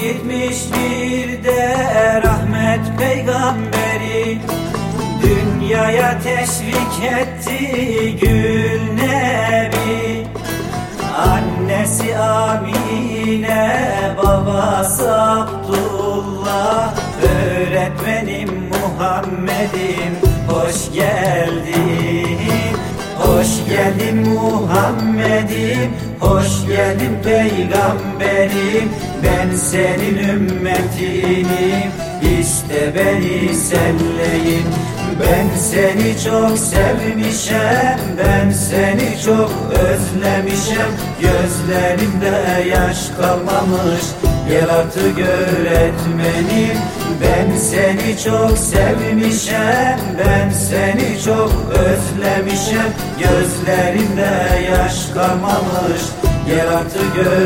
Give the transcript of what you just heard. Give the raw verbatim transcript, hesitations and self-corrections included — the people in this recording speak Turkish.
Gitmiş bir de rahmet peygamberi, dünyaya teşvik etti gül nebi. Annesi Amine, babası Abdullah, öğretmenim Muhammed'im hoş geldin. Hoş geldin Muhammed'im, hoş geldin peygamberim. Ben senin ümmetinim, iste beni selleyin. Ben seni çok sevmişem, ben seni çok özlemişem. Gözlerimde yaş kalmamış, gel artık öğretmenim. Ben seni çok sevmişem, ben seni çok özlemişem. Gözlerimde yaş kalmamış, gel artık öğretmenim.